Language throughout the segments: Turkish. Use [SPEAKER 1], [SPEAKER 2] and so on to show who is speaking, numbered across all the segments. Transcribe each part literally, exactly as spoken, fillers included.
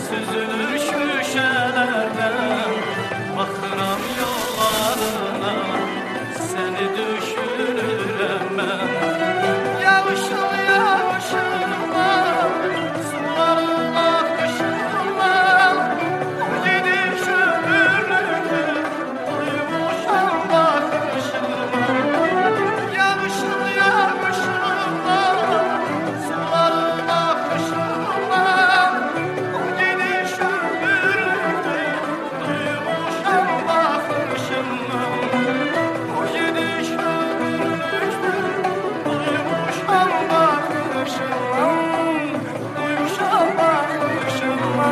[SPEAKER 1] süzülür şüşelerden. Bakıram yollarına, seni düşünürüm ben. Yağışın yağışına, suların akışına, gidiş ömürlükte duymuşam bakışına. Yağışın yağışına, suların akışına, gidiş ömürlükte duymuşam bakışına. O gidiş ömürlükte duymuşam bakışına, duymuşam bakışına.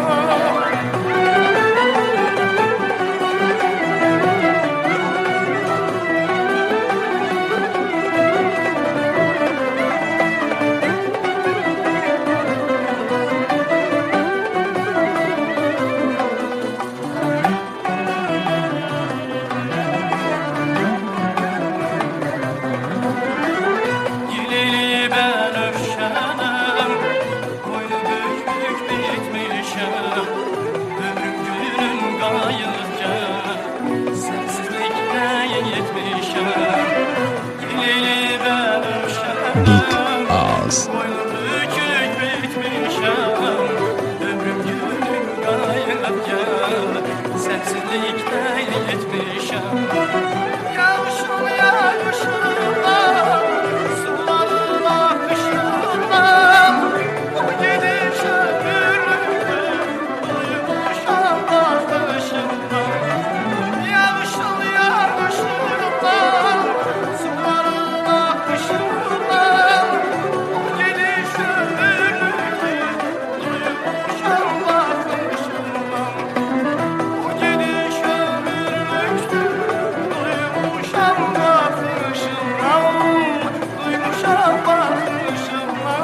[SPEAKER 1] Gileli ben öfşenem, boynu bük bük bitmişem. Ömrüm günüm gayırken, sensizlikle yetmişem. Gileli ben öfşenem,
[SPEAKER 2] Ağız.
[SPEAKER 1] boynu bükük bitmişem. Ömrüm günüm gayırken, sensizlikle yetmişem. Yağışın yağışına, suların akışına, o gidiş ömürlükte duymuşam bakışına. Yağışın yağışına, suların akışına, o gidiş ömürlükte duymuşam bakışına. O gidiş ömürlükte duymuşam bakışına, duymuşam bakışına.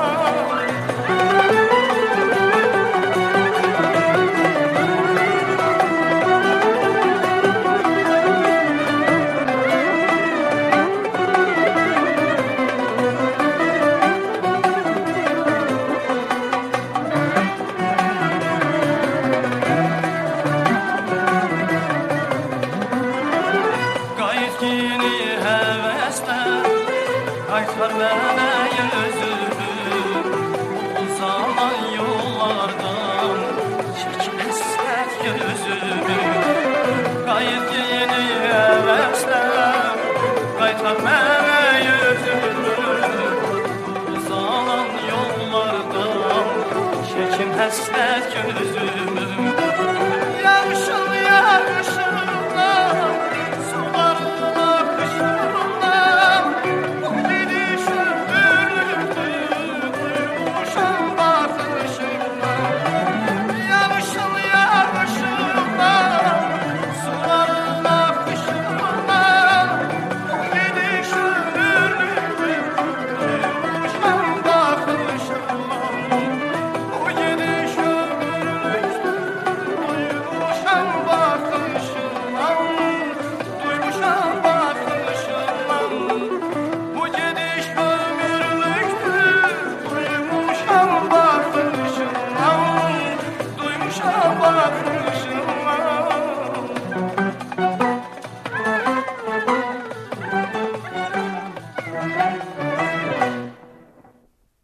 [SPEAKER 1] Qayıtgini həvəslər, qaytar mənə yüzünü. O zaman yollardan çəkməslər gözümü. Qayıtgini həvəslər, qaytar mənə yüzünü. O zaman yollardan çəkməslər gözümü. Yağışın yağışına, suların akışına, o gidiş ömürlükte duymuşam bakışına. Yağışın yağışına, suların akışına, o gidiş ömürlükte duymuşam bakışına. O gidiş ömürlükte duymuşam bakışına, duymuşam bakışına. Bu gidiş ömürlükte duymuşam bakışına, duymuşam bakışına.